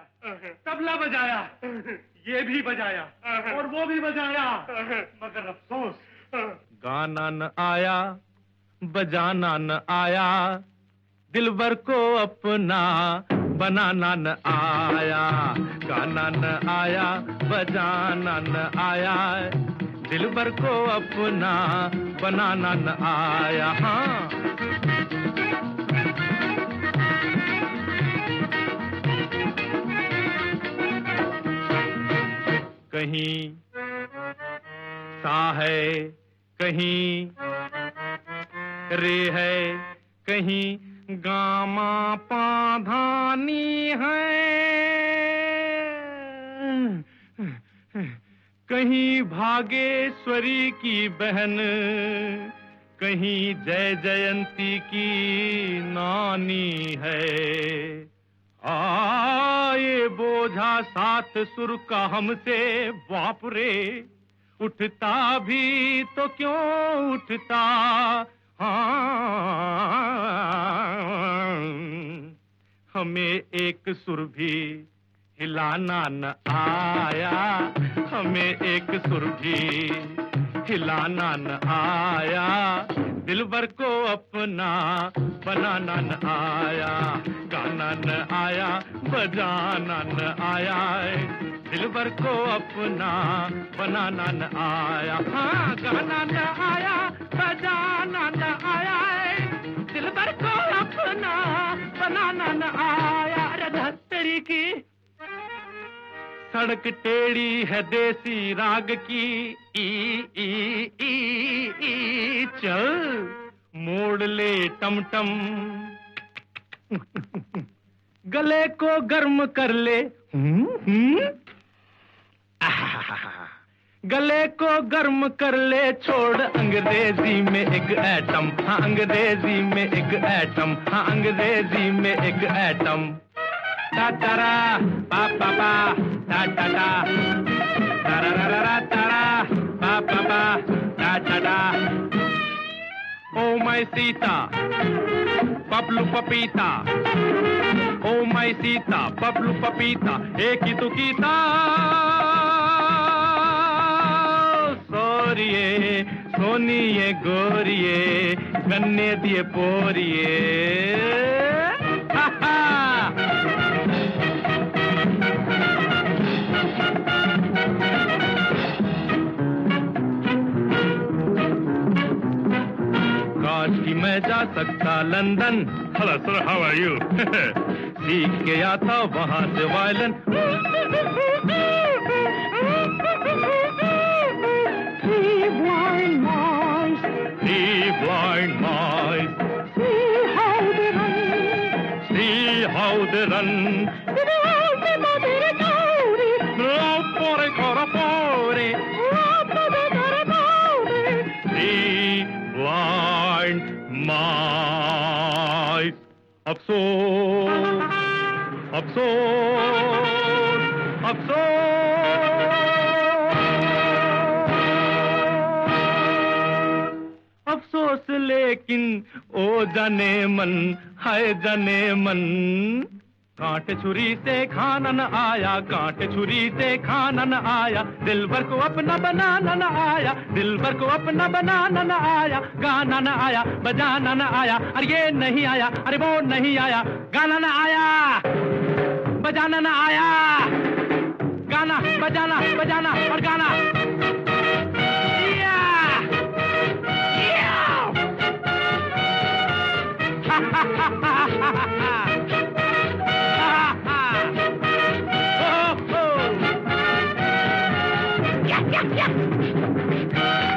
तबला बजाया, ये भी बजाया और वो भी बजाया, मगर अफसोस गाना न आया, बजाना न आया, दिलबर को अपना बनाना न आया। गाना न आया, बजाना न आया, दिलबर को अपना बनाना न आया। हाँ, कहीं सा है, कहीं रे है, कहीं गामा पाधानी है, कहीं भागेश्वरी की बहन, कहीं जय जयंती की नानी है। ये बोझा सात सुर का हमसे, बाप रे, उठता भी तो क्यों उठता। हाँ, हमें एक सुर भी हिलाना न आया, हमें एक सुर भी हिलाना न आया, दिलबर को अपना बनाना न आया। गाना न आया, बजाना न आया, दिलबर को अपना बनाना न आया। हाँ, गाना न आया, बजाना न आया, दिलबर को अपना बनाना न आया। अरे धत्तरी की सड़क टेढ़ी है देसी राग की, ई चल मोड़ ले टमटम, गले को गर्म कर ले, गले को गर्म कर ले, छोड़ अंग्रेजी में एक एटम। हाँ, अंग्रेजी में एक एटम, हाँ, अंग्रेजी में एक एटम। टा टारा पा पा पा टा टा टा, तारा रा रा रा तारा पा पा पा टा टा टा। ओ माय सीता पपलू पपीता, ओ माय सीता पपलू पपीता, एक ही तो कीता। सोरिए सोनिए गोरिए, गन्ने दिए पोरिए। हा हा, काश कि मैं जा सकता London. Hello sir, how are you? सीख के आता वहां से violin. Three blind mice, three blind mice, see how they run, see how they run. Three blind mice. अफसोस, अफसोस, अफसोस, अफसोस लेकिन ओ जाने मन, हाय जाने मन। कांटे छुरी से खाना न आया, कांटे छुरी से खाना न आया, दिलबर को अपना बनाना न आया, दिलबर को अपना बनाना न आया। गाना न आया, बजाना न आया, अरे ये नहीं आया, अरे वो नहीं आया। गाना न आया, बजाना न आया, गाना बजाना बजाना और गाना। Yeah.